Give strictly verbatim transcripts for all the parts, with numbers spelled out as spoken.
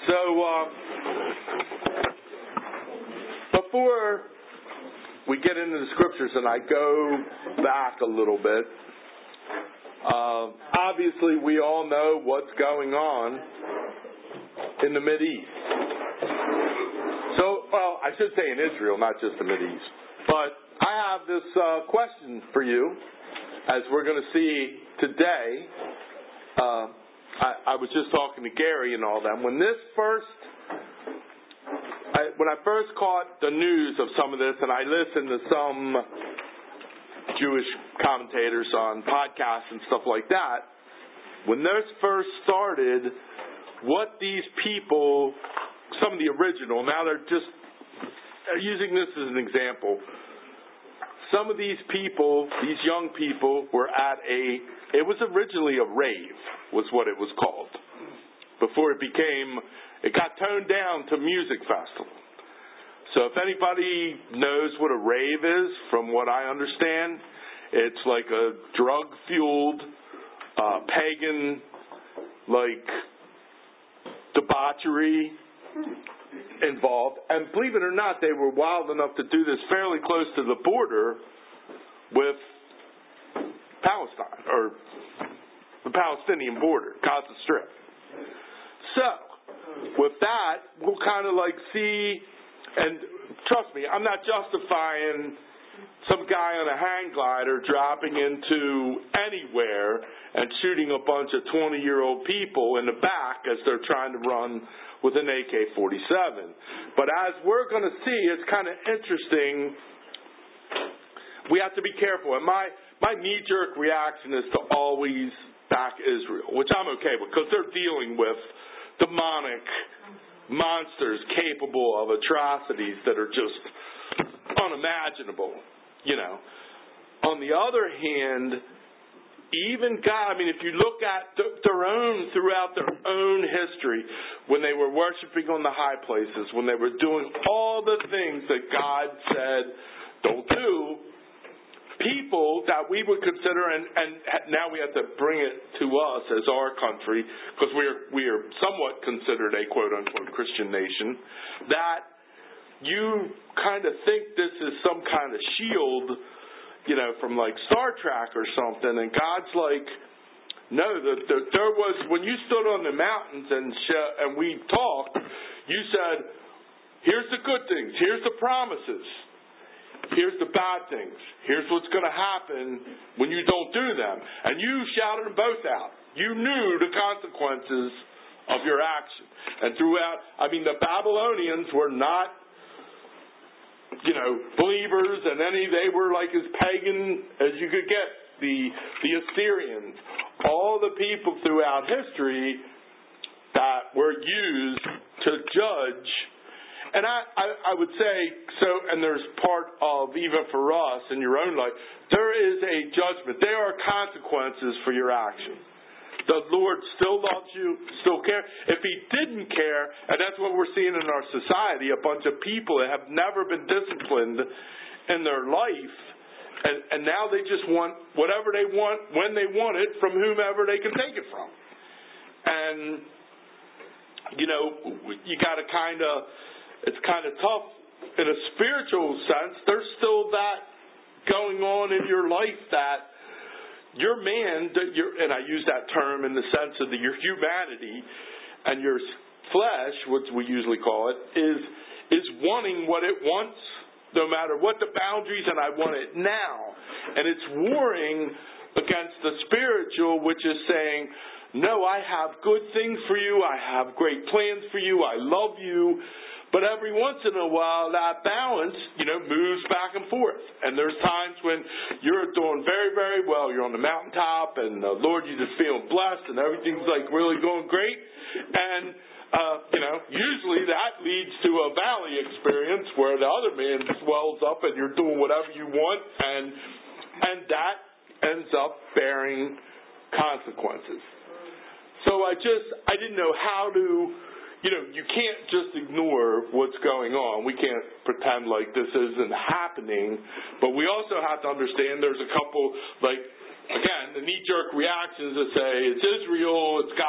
So, uh, before we get into the scriptures and I go back a little bit, uh, obviously we all know what's going on in the Mideast. So, well, I should say in Israel, not just the Mideast. But I have this uh, question for you, as we're going to see today. Uh, I, I was just talking to Gary and all them. When this first, I, when I first caught the news of some of this, and I listened to some Jewish commentators on podcasts and stuff like that, when this first started, what these people, some of the original, now they're just they're using this as an example. Some of these people, these young people, were at a, it was originally a rave, was what it was called. Before it became, it got toned down to music festival. So if anybody knows what a rave is, from what I understand, it's like a drug-fueled, uh, pagan, like, debauchery involved, and believe it or not, they were wild enough to do this fairly close to the border with Palestine, or the Palestinian border, Gaza Strip. So, with that, we'll kind of like see, and trust me, I'm not justifying some guy on a hang glider dropping into anywhere and shooting a bunch of twenty-year-old people in the back as they're trying to run with an A K forty-seven. But as we're going to see, it's kind of interesting. We have to be careful. And my, my knee-jerk reaction is to always back Israel, which I'm okay with, because they're dealing with demonic monsters capable of atrocities that are just unimaginable, you know. On the other hand, even God, I mean, if you look at their own, throughout their own history, when they were worshiping on the high places, when they were doing all the things that God said don't do, people that we would consider, and, and now we have to bring it to us as our country, because we're, we are somewhat considered a quote-unquote Christian nation, that you kind of think this is some kind of shield, you know, from like Star Trek or something, and God's like, no, the, the, there was, when you stood on the mountains and sh- and we talked, you said, here's the good things, here's the promises, here's the bad things, here's what's going to happen when you don't do them. And you shouted them both out. You knew the consequences of your action. And throughout, I mean, the Babylonians were not, you know, believers, and any, they were like as pagan as you could get. The the Assyrians, all the people throughout history that were used to judge. And I, I, I would say, so, and there's part of, even for us in your own life, there is a judgment. There are consequences for your actions. The Lord still loves you, still cares. If He didn't care, and that's what we're seeing in our society, a bunch of people that have never been disciplined in their life, and, and now they just want whatever they want, when they want it, from whomever they can take it from. And, you know, you got to kind of, it's kind of tough in a spiritual sense. There's still that going on in your life that your man, your, and I use that term in the sense of the, your humanity and your flesh, which we usually call it, is is wanting what it wants, no matter what the boundaries, and I want it now. And it's warring against the spiritual, which is saying, no, I have good things for you, I have great plans for you, I love you. But every once in a while, that balance, you know, moves back and forth. And there's times when you're doing very, very well. You're on the mountaintop, and uh, Lord, you're just feeling blessed, and everything's like really going great. And, uh, you know, usually that leads to a valley experience where the other man swells up, and you're doing whatever you want, and and that ends up bearing consequences. So I just, I didn't know how to. You know, you can't just ignore what's going on. We can't pretend like this isn't happening. But we also have to understand there's a couple, like, again, the knee-jerk reactions that say it's Israel, it's God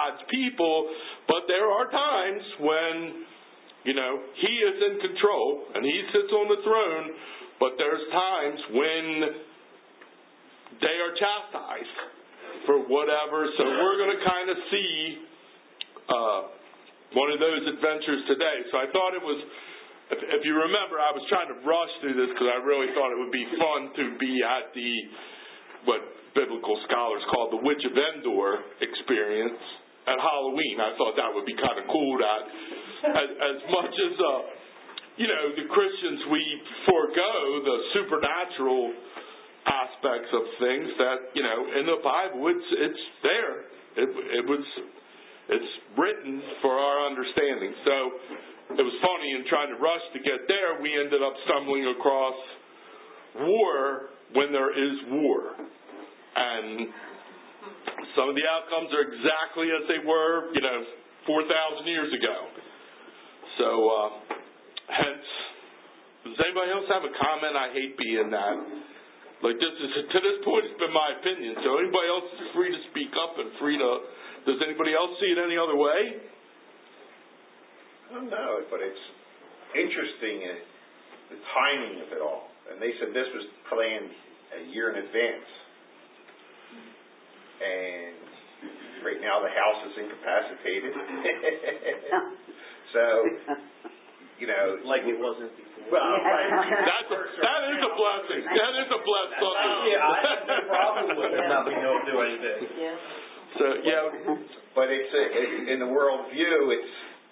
God's people, but there are times when, you know, He is in control and He sits on the throne, but there's times when they are chastised for whatever. So we're going to kind of see uh, one of those adventures today. So I thought it was, if, if you remember, I was trying to rush through this because I really thought it would be fun to be at the, what biblical scholars call the Witch of Endor experience at Halloween. I thought that would be kind of cool that as, as much as, uh, you know, the Christians, we forego the supernatural aspects of things that, you know, in the Bible, it's it's there. It, it was, it's written for our understanding. So it was funny in trying to rush to get there, we ended up stumbling across war when there is war. And some of the outcomes are exactly as they were, you know, four thousand years ago. So, uh, hence, does anybody else have a comment? I hate being that. Like, this is, to this point, it's been my opinion. So anybody else is free to speak up and free to, does anybody else see it any other way? I don't know, but it's interesting, uh, the timing of it all. And they said this was planned a year in advance. And right now the House is incapacitated. So, you know. Like it wasn't before. Well, right. That's a, that is a blessing. That is a blessing. Yeah, I have no problem with it. Not being able to do anything. So, yeah. But it's a, it, in the world view, it's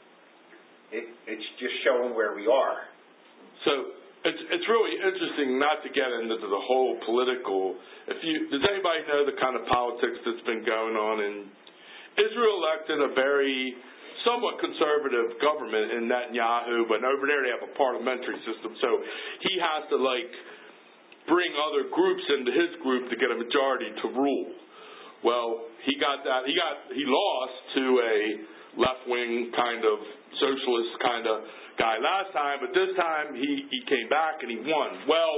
it, it's just showing where we are. So it's it's really interesting not to get into the whole political. If you does anybody know the kind of politics that's been going on in Israel? Elected a very somewhat conservative government in Netanyahu, but over there they have a parliamentary system, so he has to like bring other groups into his group to get a majority to rule. Well, he got that. He got he lost to a left-wing kind of socialist kind of guy last time, but this time he, he came back and he won. Well,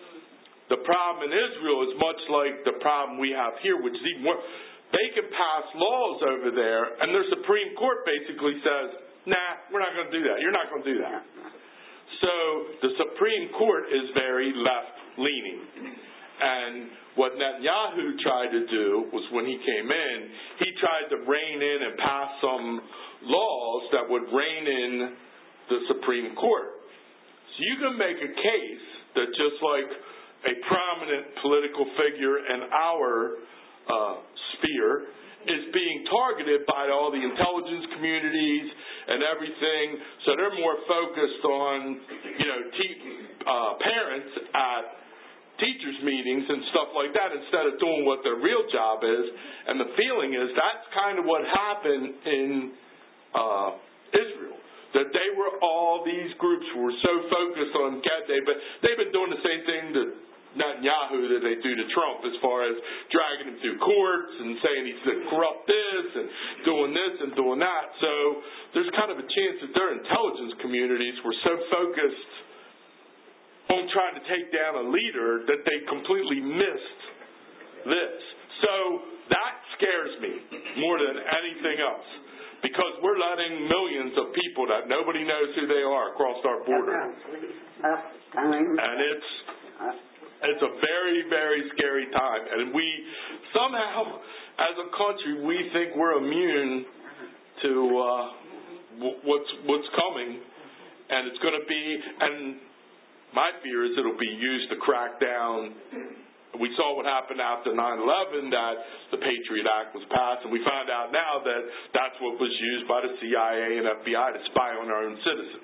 the problem in Israel is much like the problem we have here, which is even worse. They can pass laws over there, and their Supreme Court basically says, nah, we're not going to do that. You're not going to do that. So the Supreme Court is very left-leaning. And what Netanyahu tried to do was when he came in, he tried to rein in and pass some laws that would rein in the Supreme Court. So you can make a case that just like a prominent political figure in our uh, sphere is being targeted by all the intelligence communities and everything, so they're more focused on, you know, te- uh, parents at teachers' meetings and stuff like that instead of doing what their real job is. And the feeling is that's kind of what happened in uh, Israel. That they were all, these groups were so focused on get they but they've been doing the same thing to Netanyahu that they do to Trump as far as dragging him through courts and saying he's to corrupt this and doing this and doing that. So there's kind of a chance that their intelligence communities were so focused on trying to take down a leader that they completely missed this. So that scares me more than anything else, because we're letting millions of people that nobody knows who they are across our border. And it's it's a very, very scary time. And we somehow, as a country, we think we're immune to uh, what's what's coming. And it's going to be, and my fear is it'll be used to crack down. We saw what happened after nine eleven, that the Patriot Act was passed, and we found out now that that's what was used by the C I A and F B I to spy on our own citizens.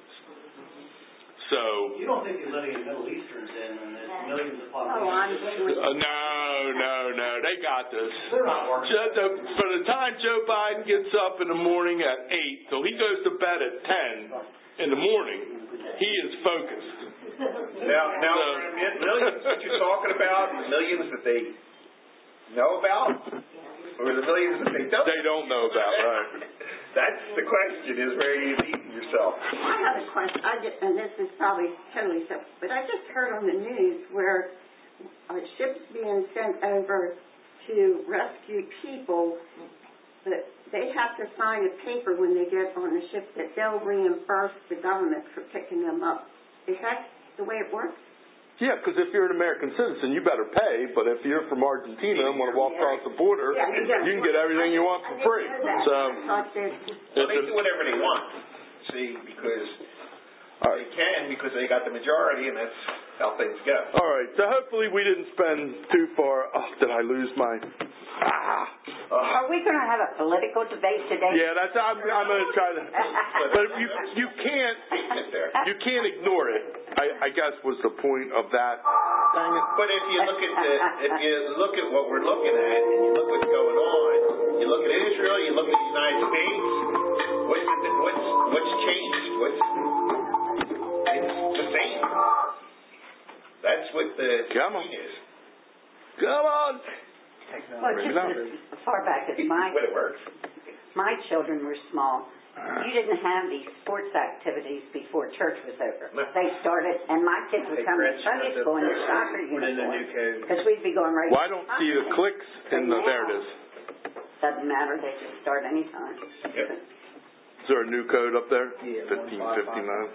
So you don't think you're letting the Middle Easterns in and there's millions of population? Oh, I'm uh, no, no, no, they got this. They're not working. Just, uh, by the time Joe Biden gets up in the morning at eight, till he goes to bed at ten in the morning, he is focused. Now, now, So, millions that you're talking about, millions that they know about, or the millions that they don't? They don't know about, right? That's the question: is where you leading yourself? I have a question. I just, and this is probably totally separate, but I just heard on the news where a ship's being sent over to rescue people that they have to sign a paper when they get on the ship that they'll reimburse the government for picking them up. Is that the way it works? Yeah, because if you're an American citizen, you better pay. But if you're from Argentina and want to walk across the border, Yeah, you can get everything you want for free. So, Well, they do whatever they want, see, because all they right. can, because they got the majority, and that's how things go. All right. So hopefully we didn't spend too far. Oh, did I lose my? Ah. Are we going to have a political debate today? Yeah, that's. I'm, I'm going to try to. But you you can't you can't ignore it. I, I guess was the point of that. But if you look at the, if you look at what we're looking at, and you look what's going on, you look at Israel, you look at the United States. What's the, what's what's changed? What's it's the same. That's what the Come on. thing is. Come on. Well, just as far back as my, Would it work? my children were small, you didn't have these sports activities before church was over. No. They started, and my kids would come to Sunday school in their soccer uniform. Because we'd be going right. Well, I don't see the clicks in the. There it is. Doesn't matter. They just start anytime. Yep. Is there a new code up there? Fifteen fifty nine.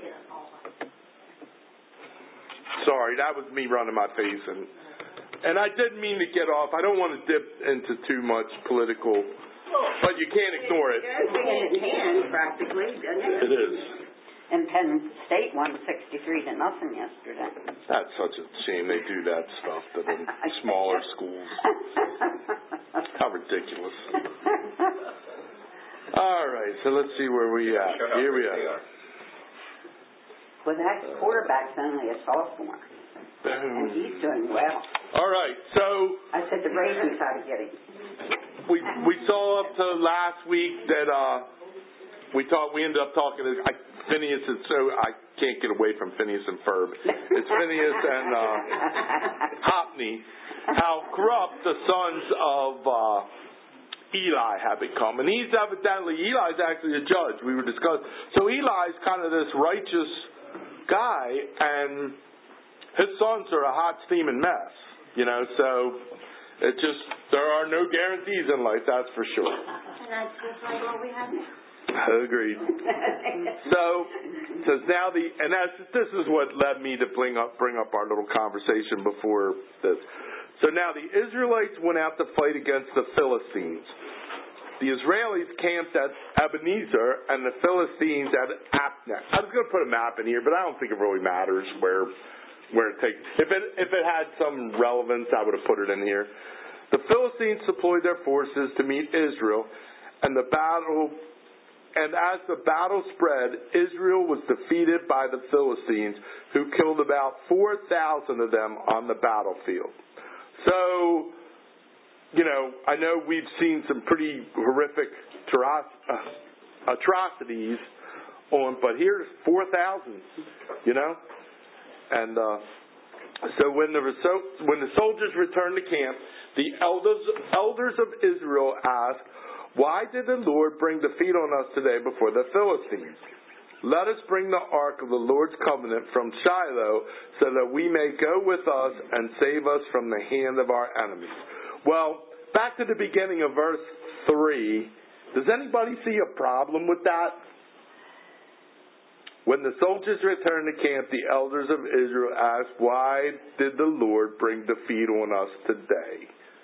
Sorry, that was me running my face, and and I didn't mean to get off. I don't want to dip into too much political, but you can't ignore it. It's in its hand, practically, doesn't it? It is. And Penn State won sixty-three to nothing yesterday. That's such a shame they do that stuff to the smaller schools. How ridiculous. All right, so let's see where we at. Here we are. Well, that quarterback's only a sophomore, and he's doing well. All right, so I said the Ravens ought to get him. we we saw up to last week that uh we thought we ended up talking to I, Phineas is so I can't get away from Phineas and Ferb. It's Phineas and uh, Hophni. How corrupt the sons of uh, Eli have become, and he's evidently Eli's actually a judge. We were discussing. So Eli's kind of this righteous guy, and his sons are a hot steaming mess. You know, so it just there are no guarantees in life. That's for sure. And that's just like what we have now. Agreed. So, says now the, and that's, this is what led me to bring up, bring up our little conversation before this. So now the Israelites went out to fight against the Philistines. The Israelis camped at Ebenezer and the Philistines at Apneh. I was going to put a map in here, but I don't think it really matters where, where it takes. If it, if it had some relevance, I would have put it in here. The Philistines deployed their forces to meet Israel, and the battle And as the battle spread, Israel was defeated by the Philistines, who killed about four thousand of them on the battlefield. So, you know, I know we've seen some pretty horrific atrocities on, but here's four thousand, you know? And uh, so when the, when the soldiers returned to camp, the elders, elders of Israel asked, "Why did the Lord bring defeat on us today before the Philistines? Let us bring the ark of the Lord's covenant from Shiloh so that we may go with us and save us from the hand of our enemies." Well, back to the beginning of verse three. Does anybody see a problem with that? When the soldiers returned to camp, the elders of Israel asked, "Why did the Lord bring defeat on us today?"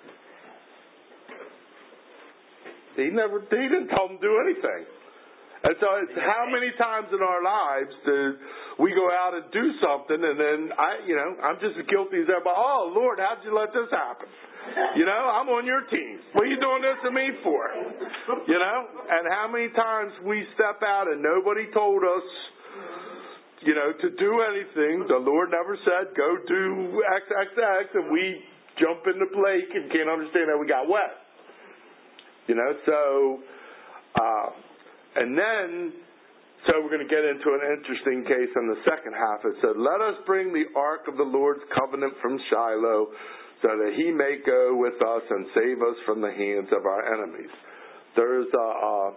He never, he didn't tell them to do anything. And so it's how many times in our lives do we go out and do something and then I, you know, I'm just as guilty as everybody. "Oh, Lord, how'd you let this happen? You know, I'm on your team. What are you doing this to me for?" You know, and how many times we step out and nobody told us, you know, to do anything. The Lord never said, "Go do X X X," and we jump in the lake and can't understand how we got wet. You know, so, uh, and then, so we're going to get into an interesting case in the second half. It said, "Let us bring the ark of the Lord's covenant from Shiloh so that he may go with us and save us from the hands of our enemies." There's a, uh,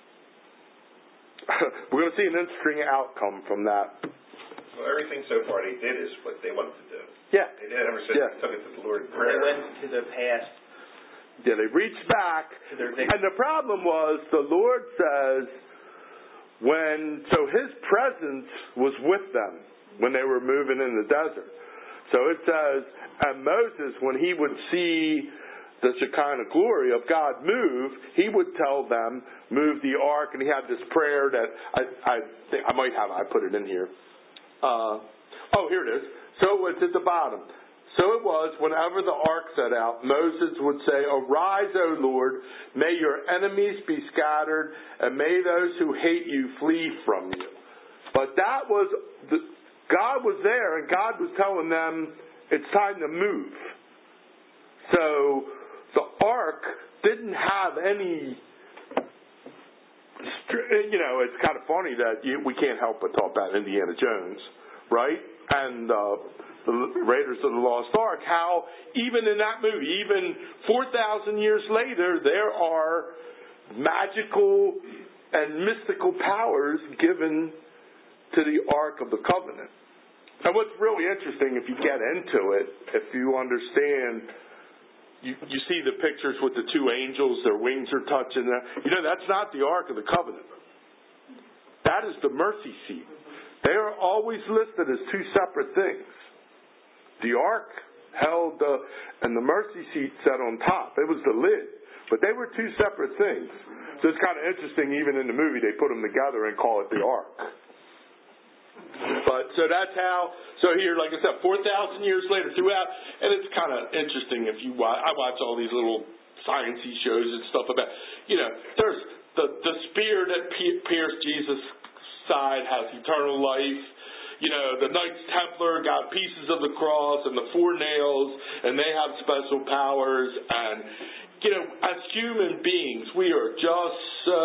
we're going to see an interesting outcome from that. Well, everything so far they did is what they wanted to do. Yeah. They never said Yeah. they took it to the Lord in They prayer. went to the past Yeah, they reached back. And the problem was, the Lord says, when, so his presence was with them when they were moving in the desert. So it says, and Moses, when he would see the Shekinah glory of God move, he would tell them, move the ark, and he had this prayer that I I, think, I might have, I put it in here. Uh, oh, here it is. So it's at the bottom. So it was, whenever the ark set out, Moses would say, arise, O Lord, may your enemies be scattered, and may those who hate you flee from you. But that was, the, God was there, and God was telling them, it's time to move. So the ark didn't have any, you know, it's kind of funny that you, we can't help but talk about Indiana Jones, right? And uh, the Raiders of the Lost Ark, how even in that movie, even four thousand years later, there are magical and mystical powers given to the Ark of the Covenant. And what's really interesting, if you get into it, if you understand, you, you see the pictures with the two angels, their wings are touching. You know, that's not the Ark of the Covenant. That is the mercy seat. They are always listed as two separate things. The ark held the, and the mercy seat sat on top. It was the lid. But they were two separate things. So it's kind of interesting, even in the movie, they put them together and call it the ark. But, so that's how, so here, like I said, four thousand years later, throughout, and it's kind of interesting if you watch, I watch all these little science-y shows and stuff about, you know, there's the, the spear that pierced Jesus' side has eternal life. You know, the Knights Templar got pieces of the cross and the four nails, and they have special powers. And, you know, as human beings, we are just so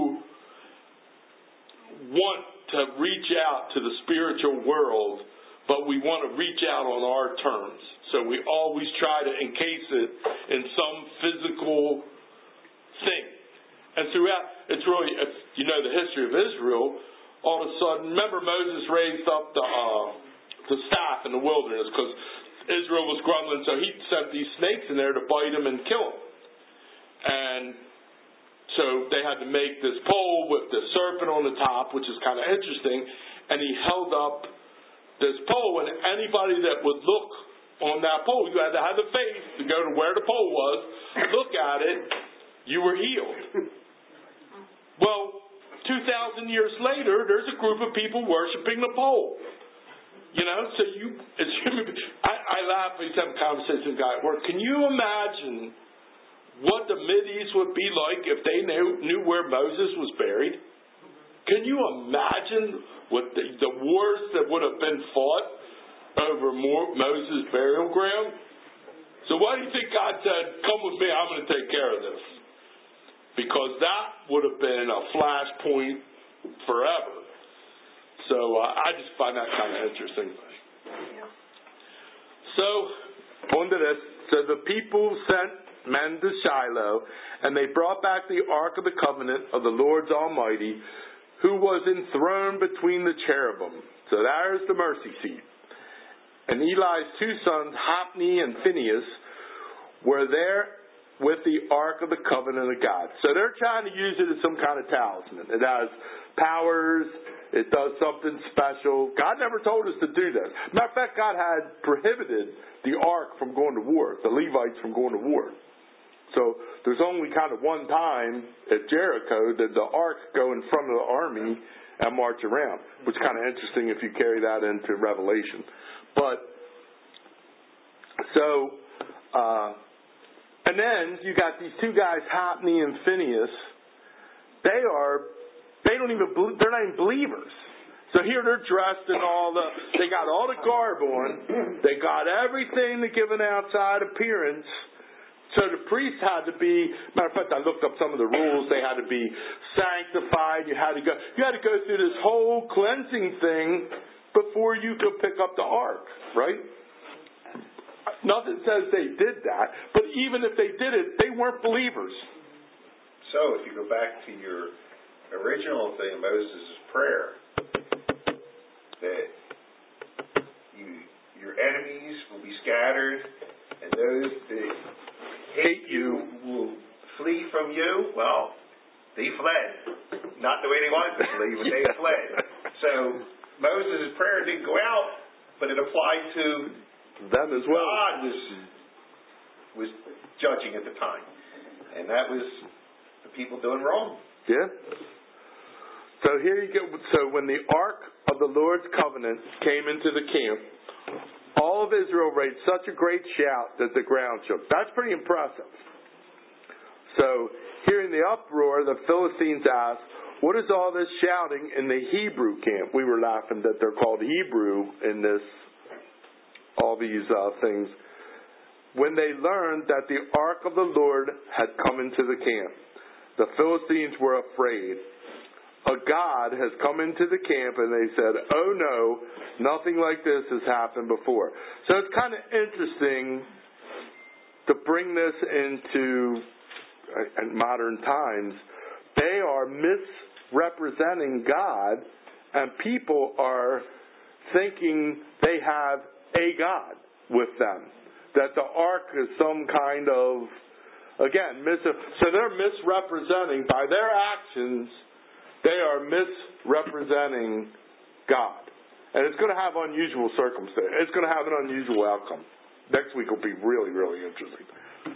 want to reach out to the spiritual world, but we want to reach out on our terms. So we always try to encase it in some physical thing. And throughout, it's really, if you know the history of Israel, all of a sudden, remember Moses raised up the uh, the staff in the wilderness because Israel was grumbling, so he sent these snakes in there to bite them and kill them. And so they had to make this pole with the serpent on the top, which is kind of interesting, and he held up this pole, and anybody that would look on that pole, you had to have the faith to go to where the pole was, look at it, you were healed. Well, two thousand years later, there's a group of people worshiping the pole. You know, so you, it's, I, I laugh when he's having a conversation with a guy at work. Can you imagine what the Mideast would be like if they knew, knew where Moses was buried? Can you imagine what the, the wars that would have been fought over more, Moses' burial ground? So why do you think God said, come with me, I'm going to take care of this? Because that would have been a flashpoint forever. So uh, I just find that kind of interesting. Yeah. So, on to this. So the people sent men to Shiloh, and they brought back the Ark of the Covenant of the Lord Almighty, who was enthroned between the cherubim. So there's the mercy seat. And Eli's two sons, Hophni and Phinehas, were there with the Ark of the Covenant of God. So they're trying to use it as some kind of talisman. It has powers. It does something special. God never told us to do this. Matter of fact, God had prohibited the Ark from going to war, the Levites from going to war. So there's only kind of one time at Jericho that the Ark go in front of the army and march around, which is kind of interesting if you carry that into Revelation. But, so, uh, and then you got these two guys, Hophni and Phinehas. They are, they don't even, they're not even believers. So here they're dressed in all the, they got all the garb on. They got everything to give an outside appearance. So the priest had to be, matter of fact, I looked up some of the rules. They had to be sanctified. You had to go, you had to go through this whole cleansing thing before you could pick up the ark, right? Nothing says they did that, but even if they did it, they weren't believers. So if you go back to your original thing, Moses' prayer, that you, your enemies will be scattered, and those that hate you will flee from you. Well, they fled. Not the way they wanted to flee, but they fled. So Moses' prayer didn't go out, but it applied to them as well. God was was judging at the time, and that was the people doing wrong. Yeah. So here you go. So when the Ark of the Lord's covenant came into the camp, all of Israel raised such a great shout that the ground shook. That's pretty impressive. So hearing the uproar, the Philistines asked, "What is all this shouting in the Hebrew camp?" We were laughing that they're called Hebrew in this, all these uh, things. When they learned that the Ark of the Lord had come into the camp, the Philistines were afraid. A god has come into the camp, and they said, "Oh no, nothing like this has happened before." So it's kind of interesting to bring this into uh, modern times. They are misrepresenting God, and people are thinking they have a God with them. That the ark is some kind of, again, mis- so they're misrepresenting, by their actions, they are misrepresenting God. And it's going to have unusual circumstances. It's going to have an unusual outcome. Next week will be really, really interesting.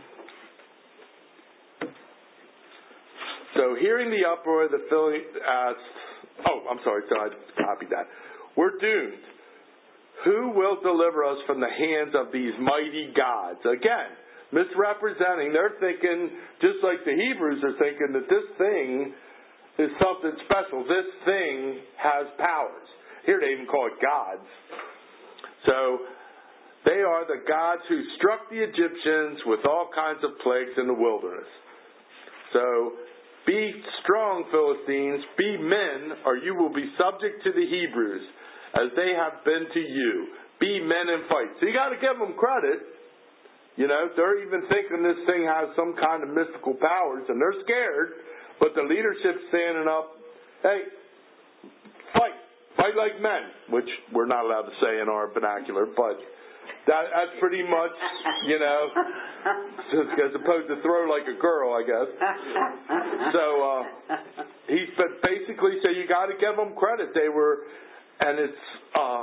So hearing the uproar, the Philistines asked, oh, I'm sorry, so I copied that. We're doomed. Who will deliver us from the hands of these mighty gods? Again, misrepresenting. They're thinking, just like the Hebrews are thinking, that this thing is something special. This thing has powers. Here they even call it gods. So they are the gods who struck the Egyptians with all kinds of plagues in the wilderness. So be strong, Philistines. Be men, or you will be subject to the Hebrews, as they have been to you. Be men and fight. So you got to give them credit. You know, they're even thinking this thing has some kind of mystical powers, and they're scared. But the leadership's standing up, hey, fight. Fight like men, which we're not allowed to say in our vernacular, but that, that's pretty much, you know, as opposed to throw like a girl, I guess. So uh, he's but basically, so you got to give them credit. They were, and it's uh,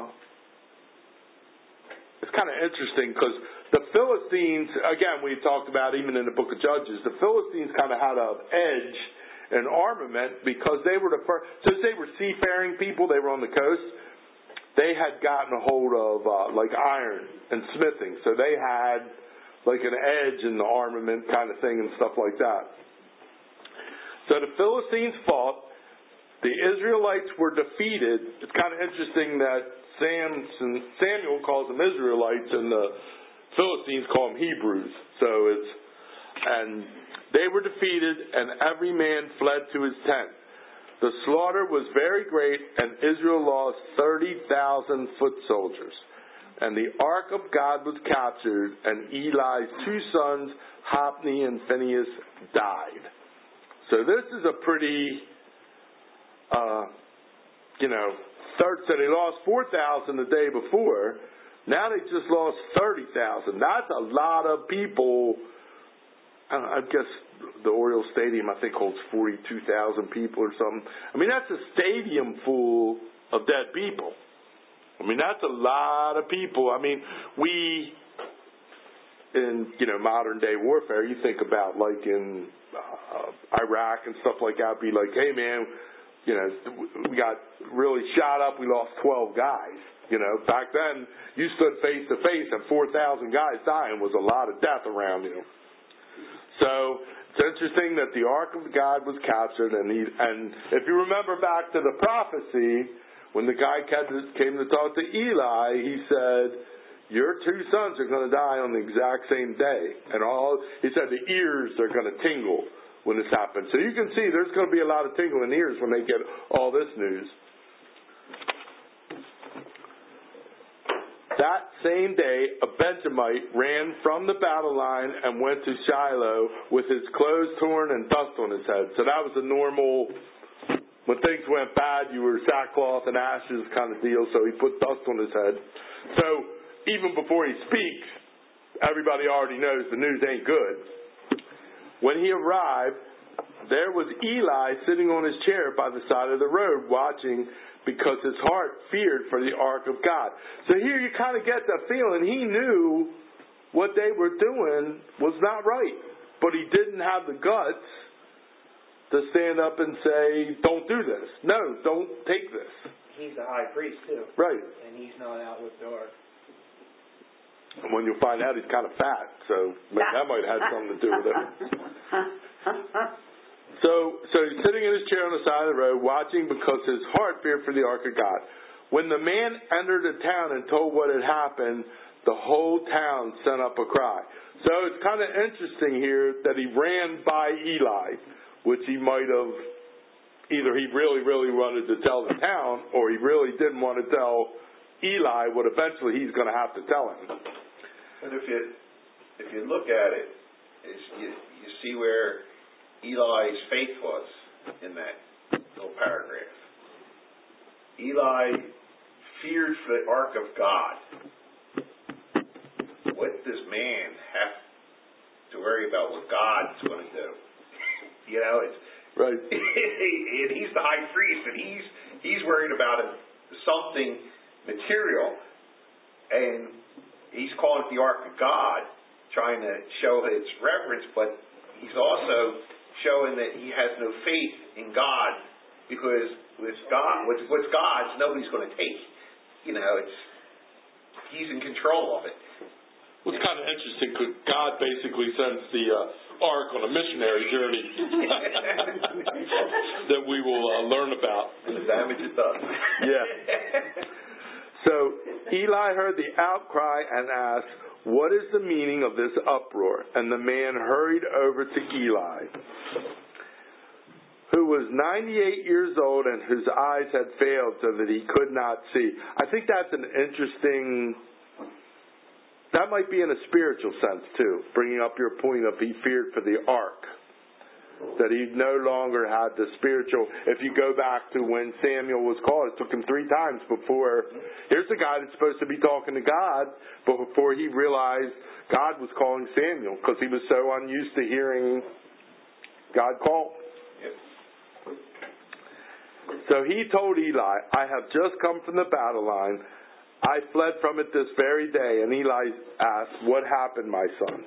it's kind of interesting because the Philistines, again, we talked about even in the book of Judges, the Philistines kind of had an edge and armament because they were the first, since they were seafaring people, they were on the coast, they had gotten a hold of uh, like iron and smithing, so they had like an edge in the armament kind of thing and stuff like that. So the Philistines fought, the Israelites were defeated. It's kind of interesting that Samson, Samuel calls them Israelites and the Philistines call them Hebrews. So it's, and they were defeated, and every man fled to his tent. The slaughter was very great, and Israel lost thirty thousand foot soldiers. And the ark of God was captured, and Eli's two sons, Hophni and Phinehas, died. So this is a pretty, uh, you know, third, so they lost four thousand the day before. Now they just lost thirty thousand. That's a lot of people. I guess the Orioles Stadium, I think, holds forty-two thousand people or something. I mean, that's a stadium full of dead people. I mean, that's a lot of people. I mean, we, in, you know, modern day warfare, you think about like in uh, Iraq and stuff like that, be like, hey, man, you know, we got really shot up. We lost twelve guys. You know, back then, you stood face to face and four thousand guys dying was a lot of death around you. So it's interesting that the Ark of God was captured, and he, and if you remember back to the prophecy, when the guy came to talk to Eli, he said, "Your two sons are going to die on the exact same day," and all he said, the ears are going to tingle when this happens. So you can see there's going to be a lot of tingling ears when they get all this news. That same day, a Benjamite ran from the battle line and went to Shiloh with his clothes torn and dust on his head. So that was a normal, when things went bad, you were sackcloth and ashes kind of deal, so he put dust on his head. So even before he speaks, everybody already knows the news ain't good. When he arrived, there was Eli sitting on his chair by the side of the road watching because his heart feared for the ark of God. So here you kind of get the feeling he knew what they were doing was not right. But he didn't have the guts to stand up and say, don't do this. No, don't take this. He's the high priest, too. Right. And he's not out with the ark. And when you find out he's kind of fat, so that might have had something to do with it. So, so he's sitting in his chair on the side of the road watching because his heart feared for the ark of God. When the man entered the town and told what had happened, the whole town sent up a cry. So it's kind of interesting here that he ran by Eli, which he might have, either he really, really wanted to tell the town, or he really didn't want to tell Eli what eventually he's going to have to tell him. But if you if you look at it, it's, you you see where Eli's faith was in that little paragraph. Eli feared for the ark of God. What does man have to worry about what God's going to do? You know, it's right. And he's the high priest, and he's he's worried about something material, and he's calling it the ark of God, trying to show its reverence, but he's also showing that he has no faith in God, because with God, what's, what's God's, nobody's going to take. You know, it's he's in control of it. Well, it's kind of interesting because God basically sends the uh, ark on a missionary journey that we will uh, learn about. And the damage it does. Yeah. So Eli heard the outcry and asked, "What is the meaning of this uproar?" And the man hurried over to Eli, who was ninety-eight years old and whose eyes had failed so that he could not see. I think that's an interesting, that might be in a spiritual sense too, bringing up your point of he feared for the ark. That he no longer had the spiritual. If you go back to when Samuel was called, it took him three times before. Here's the guy that's supposed to be talking to God, but before he realized God was calling Samuel, because he was so unused to hearing God call. So he told Eli, "I have just come from the battle line. I fled from it this very day." And Eli asked, "What happened, my son?"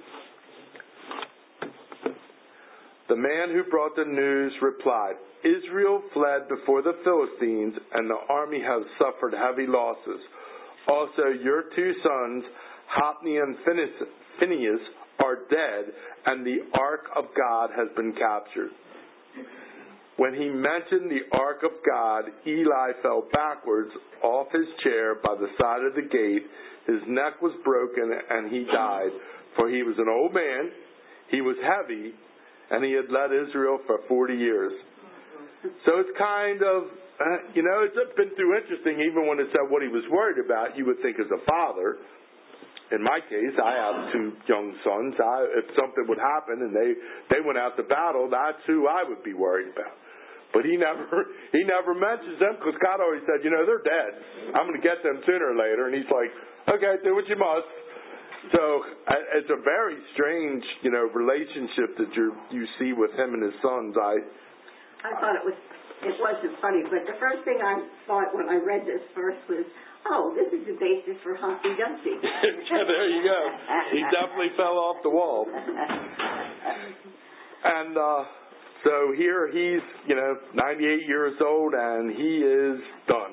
The man who brought the news replied, "Israel fled before the Philistines, and the army has suffered heavy losses. Also, your two sons, Hophni and Phinehas, are dead, and the ark of God has been captured." When he mentioned the ark of God, Eli fell backwards off his chair by the side of the gate. His neck was broken, and he died, for he was an old man, he was heavy, and he had led Israel for forty years. So it's kind of, uh, you know, it's been too interesting, even when it said what he was worried about, you would think as a father. In my case, I have two young sons. I, if something would happen and they, they went out to battle, that's who I would be worried about. But he never he never mentions them, because God always said, you know, they're dead. I'm going to get them sooner or later. And he's like, okay, do what you must. So it's a very strange, you know, relationship that you you see with him and his sons. I I thought it was it wasn't funny, but the first thing I thought when I read this verse was, oh, this is the basis for Humpty Dumpty. Yeah, there you go. He definitely fell off the wall. And uh, so here he's, you know, ninety-eight years old, and he is done.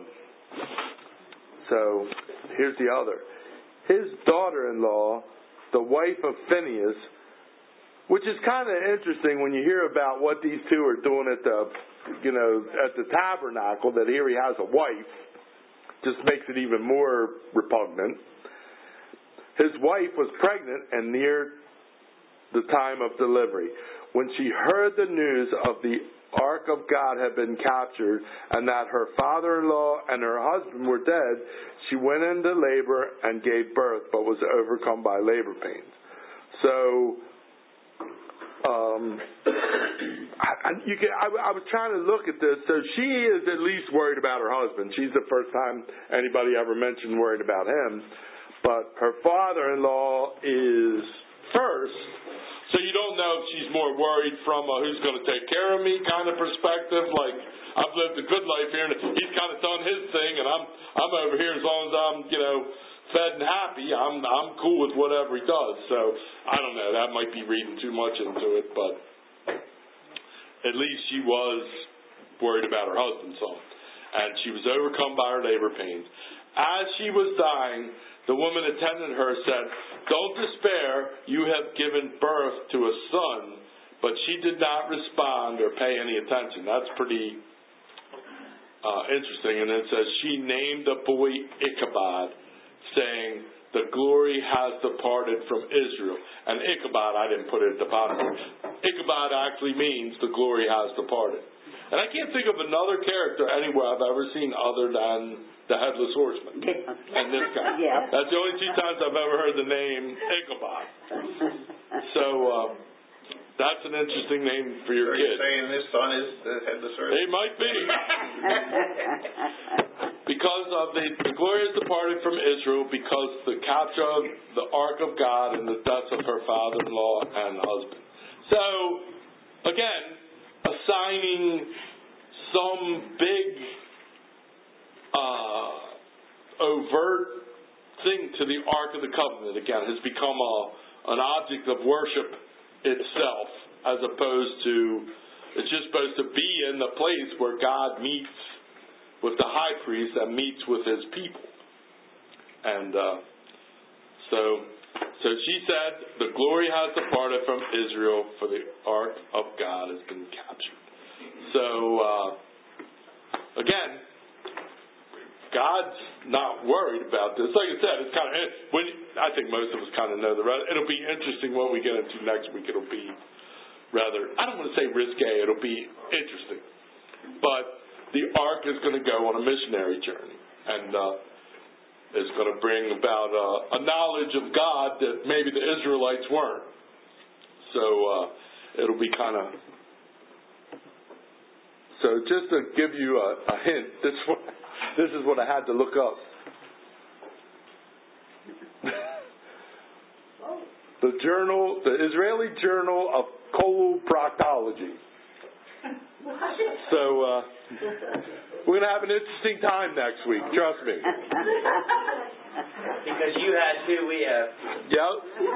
So here's the other. His daughter-in-law, the wife of Phinehas, which is kind of interesting when you hear about what these two are doing at the, you know, at the tabernacle, that here he has a wife, just makes it even more repugnant. His wife was pregnant and near the time of delivery. When she heard the news of the ark of God had been captured and that her father-in-law and her husband were dead, she went into labor and gave birth, but was overcome by labor pains. So, um, I, you can, I, I was trying to look at this. So she is at least worried about her husband. She's the first time anybody ever mentioned worried about him. But her father-in-law is first, So you don't know if she's more worried from a who's going to take care of me kind of perspective, like I've lived a good life here and he's kind of done his thing and I'm I'm over here as long as I'm, you know, fed and happy, I'm I'm cool with whatever he does. So I don't know, that might be reading too much into it, but at least she was worried about her husband some. And she was overcome by her labor pains. As she was dying, the woman attending her said, "Don't despair, you have given birth to a son." But she did not respond or pay any attention. That's pretty uh, interesting. And it says, she named the boy Ichabod, saying, "The glory has departed from Israel." And Ichabod, I didn't put it at the bottom. Ichabod actually means the glory has departed. And I can't think of another character anywhere I've ever seen other than the Headless Horseman and this guy. Yeah. That's the only two times I've ever heard the name Ichabod. So uh, that's an interesting name for your Are kid. you saying this son is the Headless Horseman? It might be. Because of the, the glory has departed from Israel, because the capture of the ark of God and the deaths of her father-in-law and husband. So, again, assigning some big uh, overt thing to the Ark of the Covenant, again, has become a, an object of worship itself, as opposed to, it's just supposed to be in the place where God meets with the high priest and meets with his people. And uh, so, so she said, the glory has departed from Israel, for the ark of God has been captured. So, uh, again, God's not worried about this. Like I said, it's kind of, when I think most of us kind of know the rest. It'll be interesting what we get into next week. It'll be rather, I don't want to say risque, it'll be interesting. But the ark is going to go on a missionary journey. And, uh, is going to bring about uh, a knowledge of God that maybe the Israelites weren't. So uh, it'll be kind of... So just to give you a, a hint, this, this is what I had to look up. The journal, the Israeli Journal of Coloproctology. So uh, we're going to have an interesting time next week, trust me. Because you had two, we have. Yep.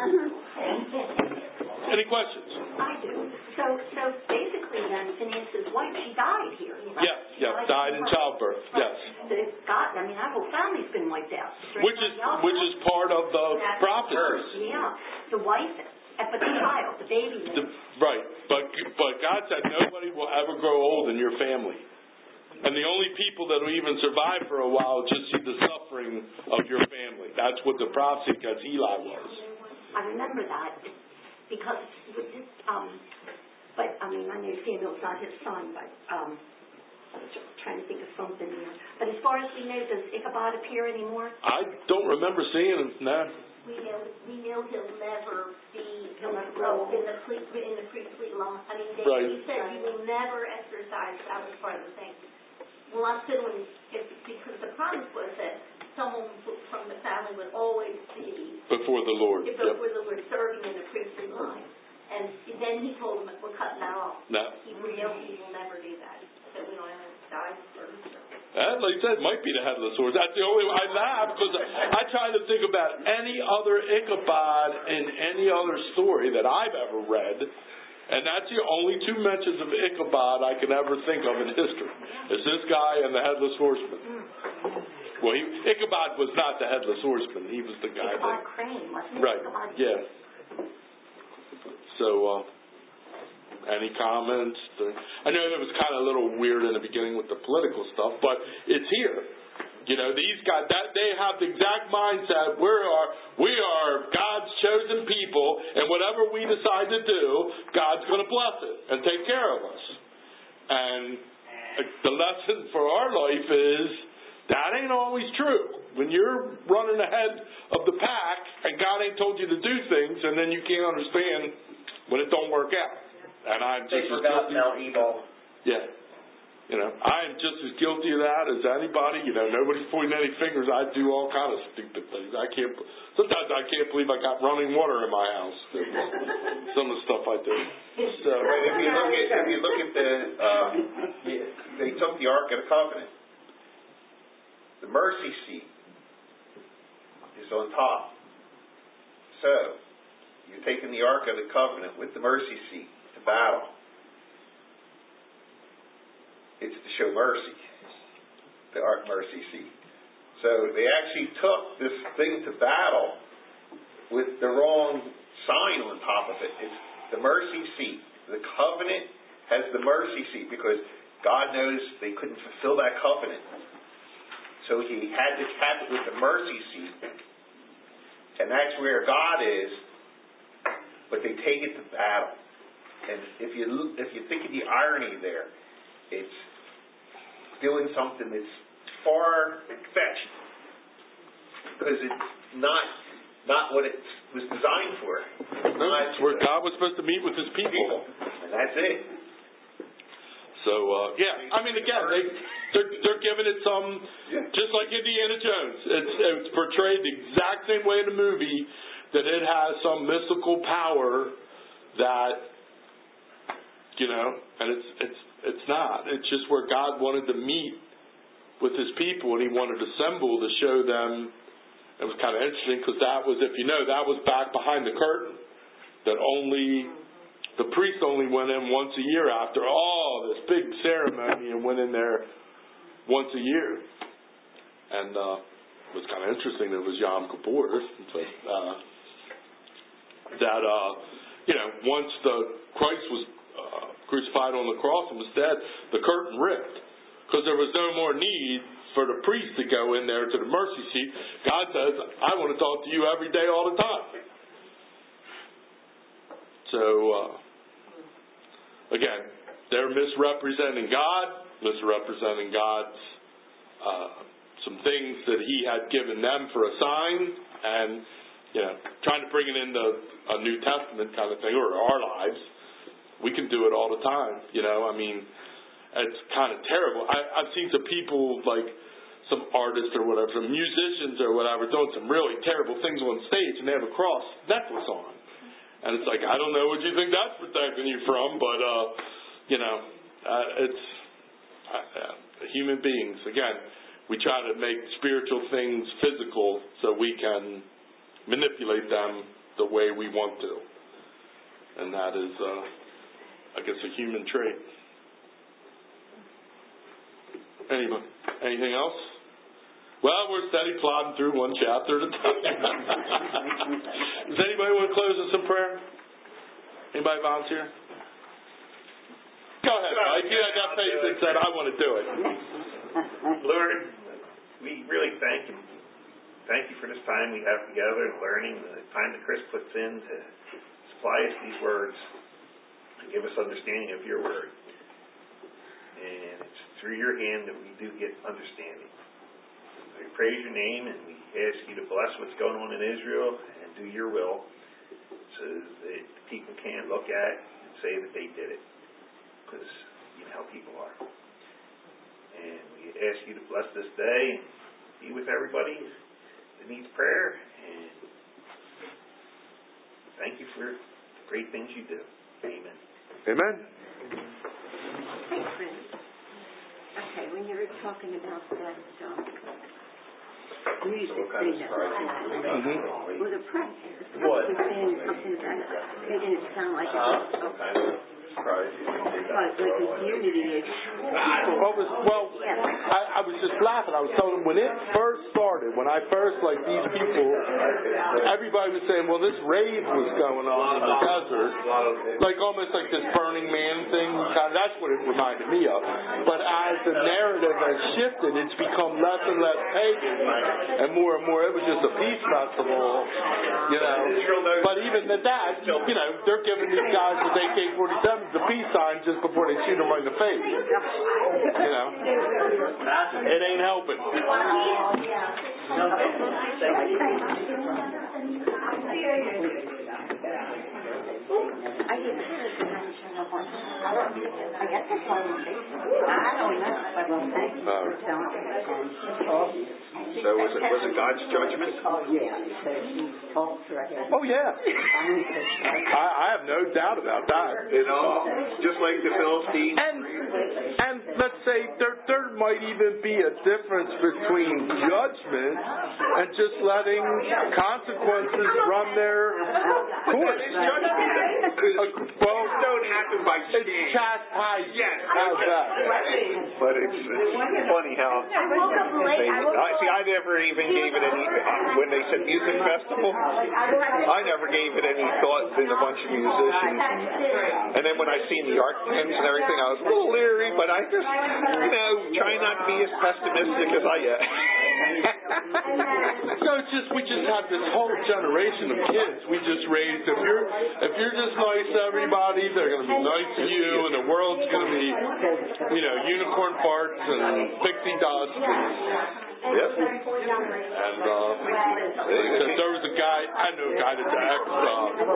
Any questions? I do. So, so basically then, Phineas's wife, she died here. You know? Yeah, yeah, died in childbirth, yes. Right. God, I mean, our whole family's been wiped out. Which is, which is part of the prophecy. Yeah. The wife, but the child, the baby. The, right, but but God said nobody will ever grow old in your family. And the only people that will even survive for a while just see the suffering of your family. That's what the prophecy, because Eli was. I remember that because, um, but I mean, I know Samuel's not his son, but um, I was trying to think of something here. But as far as we know, does Ichabod appear anymore? I don't remember seeing him, no. We know, we know he'll never be He'll never grow in the priest, in the priestly line. I mean, they, Right. he said he will never exercise. That was part of the thing. Well, I'm assuming if, because the promise was that someone from the family would always be Before the Lord. if Yep. before the Lord serving in the priestly line. And then he told them, we're cutting that off. No. He will, he will never do that. So we don't have to die first. Uh, like I said, it might be the Headless Horse. That's the only way I laugh, because I try to think about any other Ichabod in any other story that I've ever read, and that's the only two mentions of Ichabod I can ever think of in history. It's this guy and the Headless Horseman. Well, he, Ichabod was not the Headless Horseman. He was the guy Ichabod that... Crane, wasn't it? Right, Ichabod yeah. So, uh, any comments? I know it was kind of a little weird in the beginning with the political stuff, but it's here. You know, these guys, that they have the exact mindset. We are, we are God's chosen people, and whatever we decide to do, God's going to bless it and take care of us. And the lesson for our life is that ain't always true. When you're running ahead of the pack, and God ain't told you to do things, and then you can't understand when it don't work out. And I'm They just forgot Mount Ebal. Yeah. You know, I am just as guilty of that as anybody. You know, nobody's pointing any fingers. I do all kind of stupid things. I can't. Sometimes I can't believe I got running water in my house. Some of the stuff I do. So Right, if you look at if you look at the um, they took the Ark of the Covenant. The mercy seat is on top. So you're taking the Ark of the Covenant with the mercy seat to battle. It's to show mercy, the Ark mercy seat. So they actually took this thing to battle with the wrong sign on top of it. It's the mercy seat. The covenant has the mercy seat because God knows they couldn't fulfill that covenant. So he had to cap it with the mercy seat. And that's where God is, but they take it to battle. And if you if you think of the irony there, it's doing something that's far-fetched because it's not not what it was designed for. No, it's where God was supposed to meet with His people, people. And that's it. So uh, yeah, I mean, again, they they're, they're giving it some, Yeah. just like Indiana Jones. It's it's portrayed the exact same way in the movie, that it has some mystical power that, you know, and it's it's. It's not. It's just where God wanted to meet with His people, and He wanted to assemble to show them. It was kind of interesting because that was, if you know, that was back behind the curtain. That only the priest only went in once a year after all this big ceremony, and went in there once a year. And uh, it was kind of interesting. It was Yom Kippur, but uh, that uh, you know, once the Christ was Uh, crucified on the cross and was dead, the curtain ripped because there was no more need for the priest to go in there to the mercy seat. God says, I want to talk to you every day, all the time. So uh, again, they're misrepresenting God, misrepresenting God's uh, some things that He had given them for a sign, and you know, trying to bring it into a New Testament kind of thing, or our lives. We can do it all the time, you know. I mean, it's kind of terrible. I, I've seen some people, like some artists or whatever, some musicians or whatever, doing some really terrible things on stage, and they have a cross necklace on. And it's like, I don't know what you think that's protecting you from, but, uh, you know, uh, it's uh, uh, human beings. Again, we try to make spiritual things physical so we can manipulate them the way we want to. And that is... Uh, I guess a human trait. Anybody? Anything else? Well, we're steady plodding through one chapter at a time. Does anybody want to close with some prayer? Anybody volunteer? Go ahead, Mike. You had that face that said, I want to do it. Lord, we really thank you. Thank you for this time we have together and learning, the time that Chris puts in to supply us these words. Give us understanding of your word. And it's through your hand that we do get understanding. We praise your name, and we ask you to bless what's going on in Israel and do your will so that people can look at and say that they did it, because you know how people are. And we ask you to bless this day and be with everybody that needs prayer. And thank you for the great things you do. Amen. Amen. Hey, Chris. Okay, when you were talking about that um, music thing that was happening, Mm-hmm. well, the press What? was saying something about making it sound like it was like, like a unity issue. Well, was, well I, I was just laughing. I was telling them when it first started, when I first, like, these people, everybody was saying, well, this rave was going on in the desert, like almost like this Burning Man thing. Kind of, that's what it reminded me of. But as the narrative has shifted, it's become less and less pagan, and more and more, it was just a peace festival, you know. But even at that, you know, they're giving these guys with A K forty-sevens the peace sign just before they shoot them right in the face. You know, it ain't helping. I didn't hear it. I guess it's all in Facebook. I don't know, but well, thank you for telling me. So was it, was it God's judgment? Oh, yeah, so he talked to her. Oh, yeah. I, I have no doubt about that. You know, just like the Philistines. And, and let's say there, there might even be a difference between judgment and just letting consequences run their course. It's judgment. Uh, well, don't happen by it's chance. chastisement. Yes. How's that? But it's, it's funny how. I woke up late, I woke I up. see. I never even gave it any. When they said music festival, I never gave it any thought. There's a bunch of musicians, and, and then when I seen the art pins and everything, I was a little leery. But I just, you know, try not to be as pessimistic as I am. So it's just we just have this whole generation of kids we just raised. If you're if you're just nice to everybody, they're going to be nice to you, and the world's going to be, you know, unicorn farts and pixie dust. And, Yep. and uh, so there was a guy I know a guy that's an ex uh,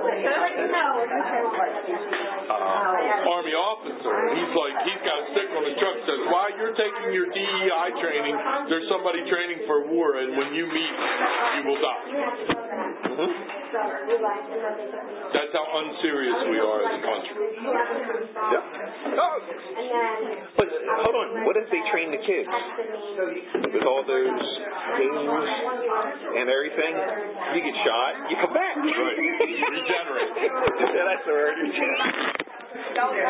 uh, Army officer. He's like he's got a sticker on his truck that says, "While you're taking your D E I training, there's somebody training for war, and when you meet, you will die." Mm-hmm. That's how unserious we are as a country. Yeah. Oh. But hold on, what if they train the kids with all those games and everything? You get shot, you come back. Right. Regenerate. Yeah, that's the word.